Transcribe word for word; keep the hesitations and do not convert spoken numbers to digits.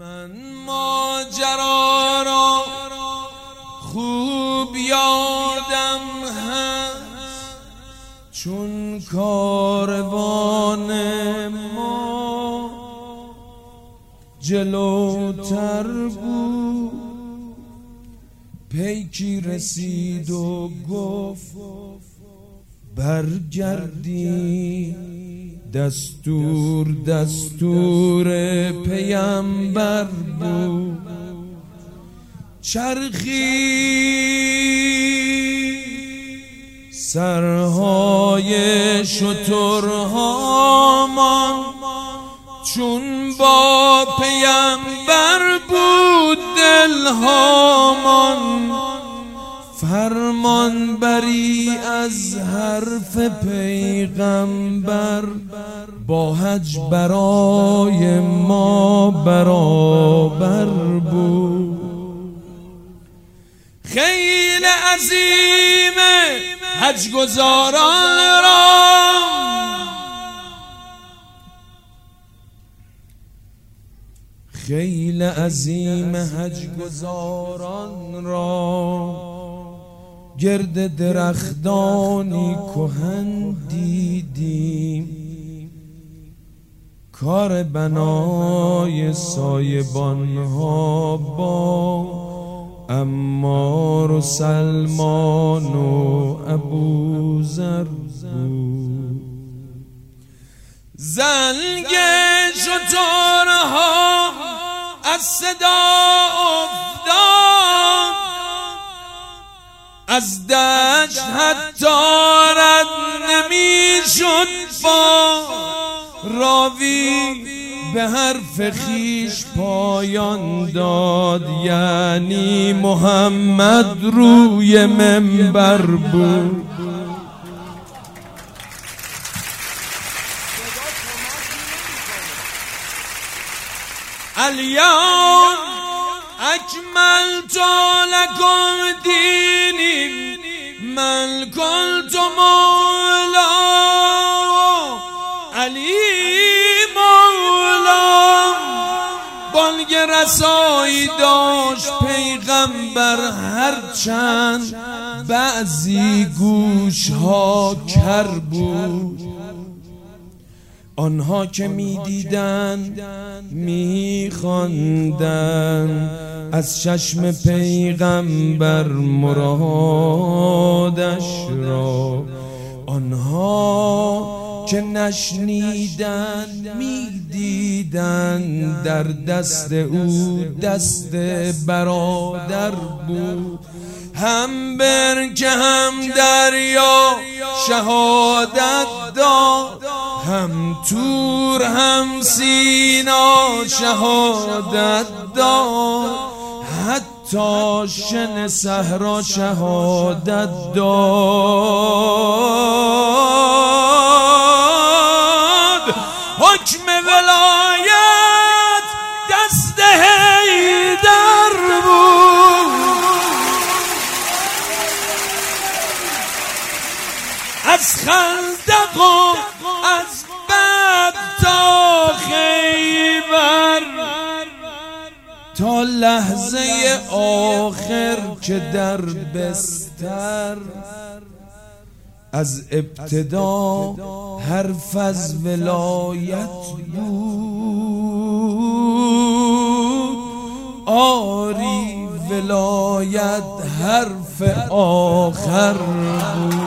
من ماجرا را خوب یادم هست، چون کاروان ما جلوتر بود پیکی رسید و گفت برگردی، دستور دستور پیامبر بود. چرخی سرهای شترهامان، چون با پیامبر بود دلهامان. فرمان بری از حرف پیغمبر، با حج برای ما برابر بود. خیل عظیم حج گزاران را خیل عظیم حج گزاران را گرد درختانی کهن دیدیم. کار بنای سایبان ها با عمار و سلمان و ابوذر بود. زنگ شترها از صدا افتاد، از دشت حتی رد نمی شد با راوی به حرف خیش پایان داد، یعنی محمد روی منبر بود. الیوم اکملت لکم دینی من کنت مولا علی مولا. بانگ رسایی داشت پیغمبر هرچند بعضی گوش ها کر بود. آنها که می دیدن می خواندن از چشم پیغمبر مرادش را. آنها که نشنیدن می دیدن در دست او دست برادر بود. هم برکه هم دریا شهادت داد، هم تور هم سینا شهادت داد، حتی شن صحرا شهادت داد. حکم ولایت دست حیدر بود. از خندق و از بد تا خیبر، تا لحظه آخر که در بستر، از ابتدا حرف از ولایت بود. آری ولایت حرف آخر بود.